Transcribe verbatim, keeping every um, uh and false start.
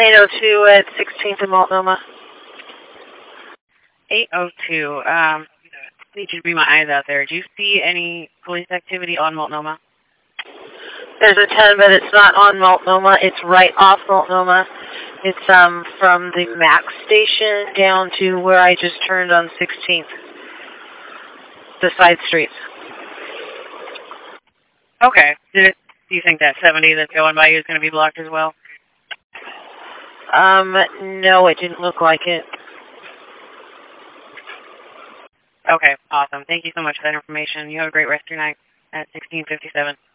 eight oh two at sixteenth and Multnomah. eight oh two. Um, need you to be my eyes out there. Do you see any police activity on Multnomah? There's a ten, but it's not on Multnomah. It's right off Multnomah. It's um from the Max station down to where I just turned on sixteenth. The side streets. Okay. Did it, do you think that seventy that's going by you is going to be blocked as well? Um, no, it didn't look like it. Okay, awesome. Thank you so much for that information. You have a great rest of your night at sixteen fifty-seven.